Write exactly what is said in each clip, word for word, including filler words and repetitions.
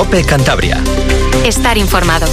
COPE Cantabria. Estar informado.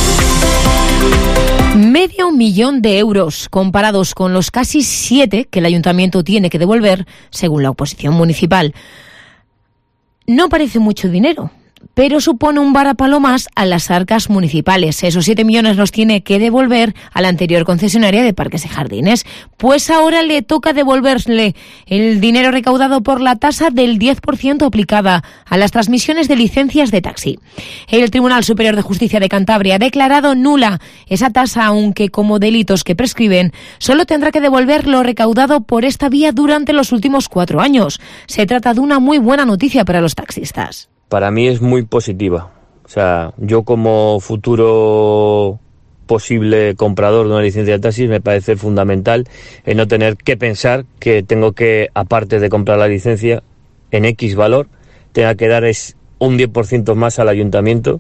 Medio millón de euros, comparados con los casi siete que el ayuntamiento tiene que devolver, según la oposición municipal. No parece mucho dinero, pero supone un varapalo más a las arcas municipales. Esos siete millones los tiene que devolver a la anterior concesionaria de Parques y Jardines. Pues ahora le toca devolverle el dinero recaudado por la tasa del diez por ciento aplicada a las transmisiones de licencias de taxi. El Tribunal Superior de Justicia de Cantabria ha declarado nula esa tasa, aunque como delitos que prescriben, solo tendrá que devolver lo recaudado por esta vía durante los últimos cuatro años. Se trata de una muy buena noticia para los taxistas. Para mí es muy positiva. O sea, yo como futuro posible comprador de una licencia de taxis me parece fundamental el no tener que pensar que tengo que, aparte de comprar la licencia en X valor, tenga que dar es un diez por ciento más al ayuntamiento.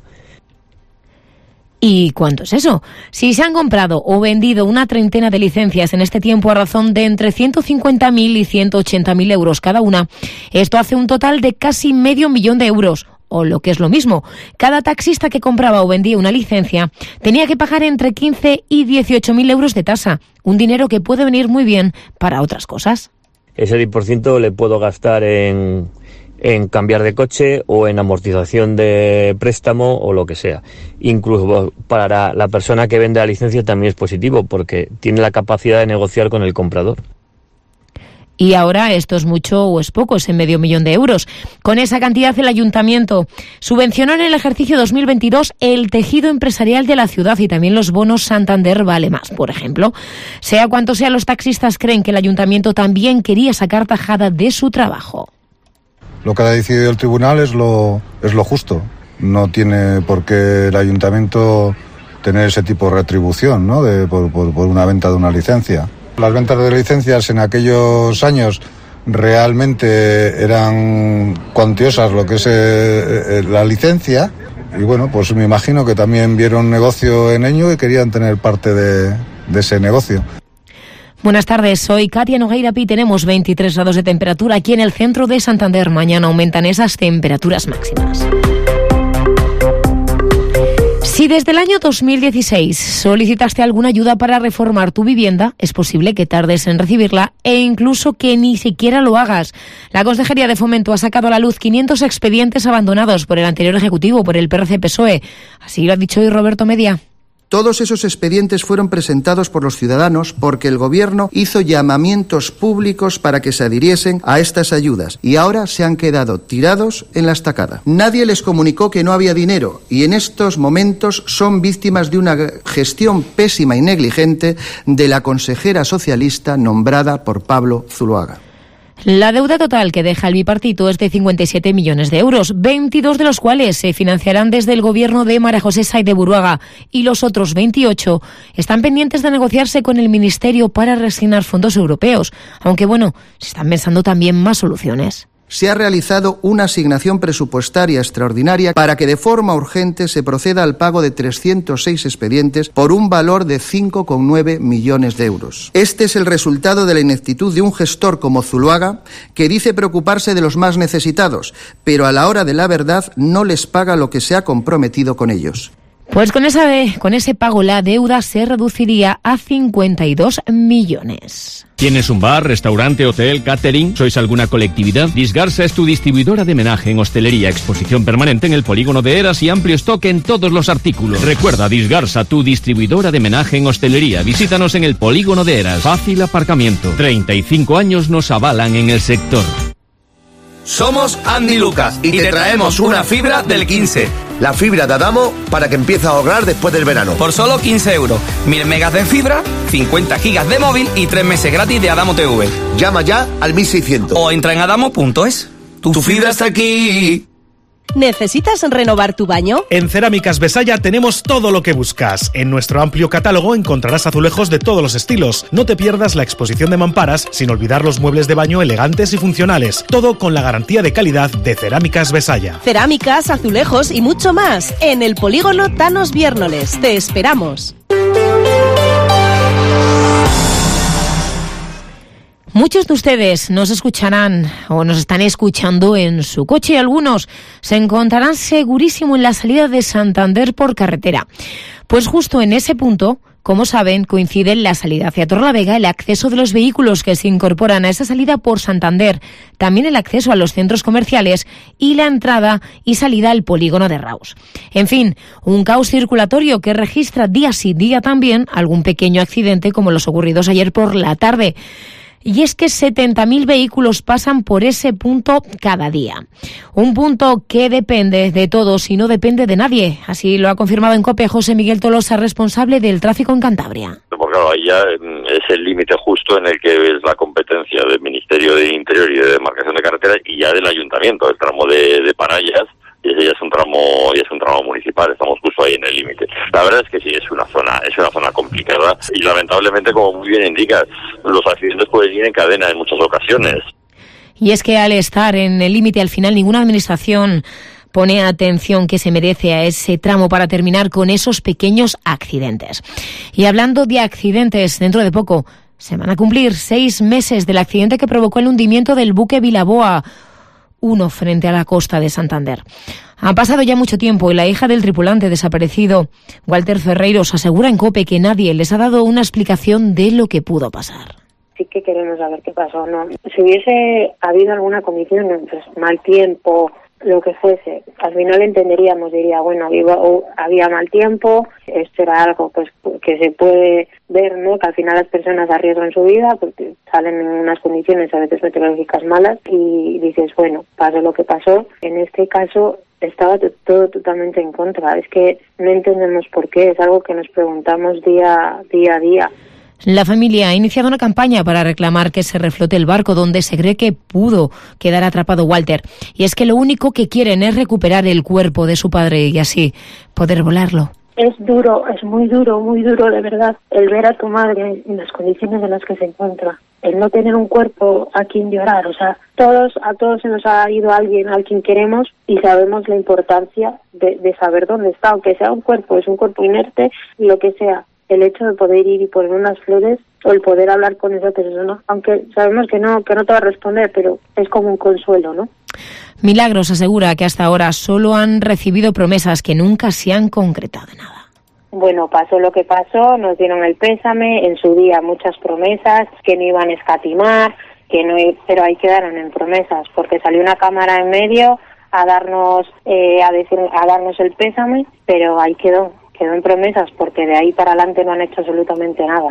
¿Y cuánto es eso? Si se han comprado o vendido una treintena de licencias en este tiempo a razón de entre ciento cincuenta mil y ciento ochenta mil euros cada una, esto hace un total de casi medio millón de euros. O lo que es lo mismo, cada taxista que compraba o vendía una licencia tenía que pagar entre quince y dieciocho mil euros de tasa, un dinero que puede venir muy bien para otras cosas. Ese diez por ciento le puedo gastar en... en cambiar de coche o en amortización de préstamo o lo que sea. Incluso para la persona que vende la licencia también es positivo porque tiene la capacidad de negociar con el comprador. Y ahora esto es mucho o es poco, ese medio millón de euros. Con esa cantidad el ayuntamiento subvencionó en el ejercicio dos mil veintidós el tejido empresarial de la ciudad y también los bonos Santander Vale Más, por ejemplo. Sea cuanto sea, los taxistas creen que el ayuntamiento también quería sacar tajada de su trabajo. Lo que ha decidido el tribunal es lo, es lo justo. No tiene por qué el ayuntamiento tener ese tipo de retribución, ¿no? de, por, por, por una venta de una licencia. Las ventas de licencias en aquellos años realmente eran cuantiosas lo que es eh, la licencia y bueno, pues me imagino que también vieron negocio en ello y querían tener parte de, de ese negocio. Buenas tardes, soy Katia Nogueira Pi. Tenemos veintitrés grados de temperatura aquí en el centro de Santander. Mañana aumentan esas temperaturas máximas. Si desde el año dos mil dieciséis solicitaste alguna ayuda para reformar tu vivienda, es posible que tardes en recibirla e incluso que ni siquiera lo hagas. La Consejería de Fomento ha sacado a la luz quinientos expedientes abandonados por el anterior Ejecutivo, por el P R C P S O E. Así lo ha dicho hoy Roberto Media. Todos esos expedientes fueron presentados por los ciudadanos porque el Gobierno hizo llamamientos públicos para que se adhiriesen a estas ayudas y ahora se han quedado tirados en la estacada. Nadie les comunicó que no había dinero y en estos momentos son víctimas de una gestión pésima y negligente de la consejera socialista nombrada por Pablo Zuloaga. La deuda total que deja el bipartito es de cincuenta y siete millones de euros, veintidós de los cuales se financiarán desde el gobierno de María José Sáenz de Buruaga y los otros veintiocho están pendientes de negociarse con el Ministerio para reasignar fondos europeos, aunque bueno, se están pensando también más soluciones. Se ha realizado una asignación presupuestaria extraordinaria para que de forma urgente se proceda al pago de trescientos seis expedientes por un valor de cinco coma nueve millones de euros. Este es el resultado de la ineptitud de un gestor como Zuloaga, que dice preocuparse de los más necesitados, pero a la hora de la verdad no les paga lo que se ha comprometido con ellos. Pues con, esa, con ese pago la deuda se reduciría a cincuenta y dos millones. ¿Tienes un bar, restaurante, hotel, catering? ¿Sois alguna colectividad? Disgarsa es tu distribuidora de menaje en hostelería, exposición permanente en el polígono de Eras y amplio stock en todos los artículos. Recuerda, Disgarsa, tu distribuidora de menaje en hostelería. Visítanos en el polígono de Eras. Fácil aparcamiento. treinta y cinco años nos avalan en el sector. Somos Andy Lucas y te traemos una fibra del quince. La fibra de Adamo para que empiece a ahorrar después del verano. Por solo quince euros. mil megas de fibra, cincuenta gigas de móvil y tres meses gratis de Adamo T V. Llama ya al mil seiscientos. O entra en adamo punto es. Tu, tu fibra está aquí. ¿Necesitas renovar tu baño? En Cerámicas Besaya tenemos todo lo que buscas. En nuestro amplio catálogo encontrarás azulejos de todos los estilos. No te pierdas la exposición de mamparas, sin olvidar los muebles de baño elegantes y funcionales. Todo con la garantía de calidad de Cerámicas Besaya. Cerámicas, azulejos y mucho más. En el polígono Thanos Viérnoles. Te esperamos. Muchos de ustedes nos escucharán o nos están escuchando en su coche y algunos se encontrarán segurísimo en la salida de Santander por carretera. Pues justo en ese punto, como saben, coinciden la salida hacia Torrelavega, el acceso de los vehículos que se incorporan a esa salida por Santander, también el acceso a los centros comerciales y la entrada y salida al polígono de Raus. En fin, un caos circulatorio que registra día sí día también algún pequeño accidente como los ocurridos ayer por la tarde. Y es que setenta mil vehículos pasan por ese punto cada día. Un punto que depende de todos y no depende de nadie. Así lo ha confirmado en COPE José Miguel Tolosa, responsable del tráfico en Cantabria. Porque claro, ahí ya es el límite justo en el que es la competencia del Ministerio de Interior y de Demarcación de Carreteras y ya del Ayuntamiento, el tramo de, de Parallas. Y ese ya es un tramo, ya es un tramo municipal, estamos justo ahí en el límite. La verdad es que sí, es una zona, es una zona complicada y lamentablemente, como muy bien indicas, los accidentes pueden ir en cadena en muchas ocasiones. Y es que al estar en el límite, al final ninguna administración pone atención que se merece a ese tramo para terminar con esos pequeños accidentes. Y hablando de accidentes, dentro de poco se van a cumplir seis meses del accidente que provocó el hundimiento del buque Vilaboa uno frente a la costa de Santander. Ha pasado ya mucho tiempo y la hija del tripulante desaparecido, Walter Ferreiros, asegura en COPE que nadie les ha dado una explicación de lo que pudo pasar. Sí que queremos saber qué pasó, ¿no? Si hubiese habido alguna comisión, pues mal tiempo, lo que fuese, al final entenderíamos, diría, bueno, había, había mal tiempo, esto era algo pues que se puede ver, ¿no? Que al final las personas arriesgan su vida porque salen en unas condiciones a veces meteorológicas malas y dices, bueno, pasó lo que pasó. En este caso estaba todo totalmente en contra. Es que no entendemos por qué, es algo que nos preguntamos día, día a día. La familia ha iniciado una campaña para reclamar que se reflote el barco donde se cree que pudo quedar atrapado Walter. Y es que lo único que quieren es recuperar el cuerpo de su padre y así poder volarlo. Es duro, es muy duro, muy duro de verdad el ver a tu madre en las condiciones en las que se encuentra. El no tener un cuerpo a quien llorar. O sea, todos a todos se nos ha ido alguien al quien queremos y sabemos la importancia de, de saber dónde está. Aunque sea un cuerpo, es un cuerpo inerte, lo que sea. El hecho de poder ir y poner unas flores o el poder hablar con esa persona, aunque sabemos que no que no te va a responder, pero es como un consuelo, ¿no? Milagros asegura que hasta ahora solo han recibido promesas que nunca se han concretado nada. Bueno, pasó lo que pasó, nos dieron el pésame, en su día muchas promesas, que no iban a escatimar, que no, pero ahí quedaron en promesas, porque salió una cámara en medio a darnos eh, a decir a darnos el pésame, pero ahí quedó. Quedó en promesas porque de ahí para adelante no han hecho absolutamente nada.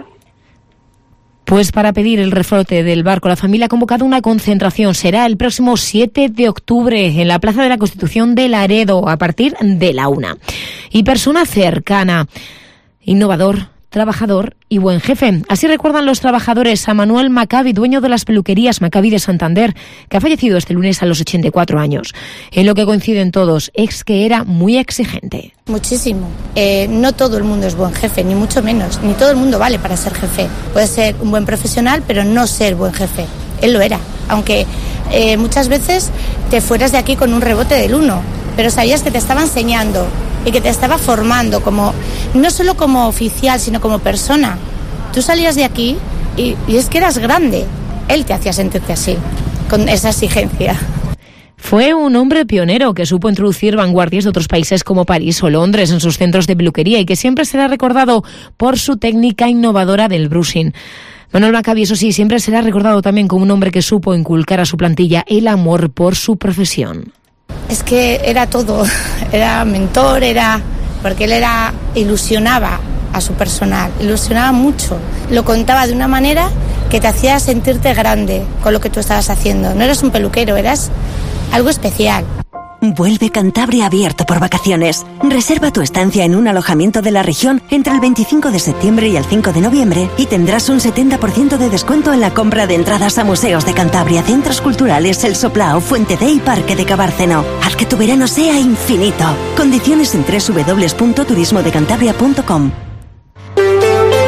Pues para pedir el reflote del barco, la familia ha convocado una concentración. Será el próximo siete de octubre en la Plaza de la Constitución de Laredo a partir de la una. Y persona cercana, innovador, trabajador y buen jefe. Así recuerdan los trabajadores a Manuel Maccabi, dueño de las peluquerías Maccabi de Santander, que ha fallecido este lunes a los ochenta y cuatro años. En lo que coinciden todos es que era muy exigente. Muchísimo. Eh, no todo el mundo es buen jefe, ni mucho menos. Ni todo el mundo vale para ser jefe. Puede ser un buen profesional, pero no ser buen jefe. Él lo era. Aunque eh, muchas veces te fueras de aquí con un rebote del uno, pero sabías que te estaba enseñando y que te estaba formando, como no solo como oficial, sino como persona. Tú salías de aquí y, y es que eras grande. Él te hacía sentirte así, con esa exigencia. Fue un hombre pionero que supo introducir vanguardias de otros países como París o Londres en sus centros de peluquería y que siempre será recordado por su técnica innovadora del brushing. Manuel Maccabi, eso sí, siempre será recordado también como un hombre que supo inculcar a su plantilla el amor por su profesión. Es que era todo, era mentor, era porque él era ilusionaba a su personal, ilusionaba mucho, lo contaba de una manera que te hacía sentirte grande con lo que tú estabas haciendo. No eras un peluquero, eras algo especial. Vuelve Cantabria abierto por vacaciones. Reserva tu estancia en un alojamiento de la región entre el veinticinco de septiembre y el cinco de noviembre y tendrás un setenta por ciento de descuento en la compra de entradas a museos de Cantabria, centros culturales, El Soplao, Fuente D y Parque de Cabárceno. Haz que tu verano sea infinito. Condiciones en doble u doble u doble u punto turismo de cantabria punto com.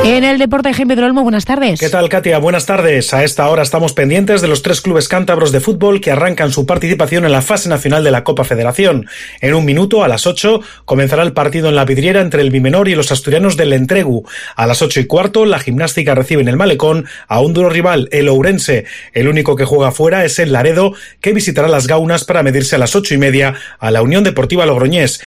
En el deporte, Jaime del Olmo, buenas tardes. ¿Qué tal, Katia? Buenas tardes. A esta hora estamos pendientes de los tres clubes cántabros de fútbol que arrancan su participación en la fase nacional de la Copa Federación. En un minuto, a las ocho, comenzará el partido en la vidriera entre el Bimenor y los asturianos del Entregu. A las ocho y cuarto, la Gimnástica recibe en el Malecón a un duro rival, el Ourense. El único que juega fuera es el Laredo, que visitará las Gaunas para medirse a las ocho y media a la Unión Deportiva Logroñés.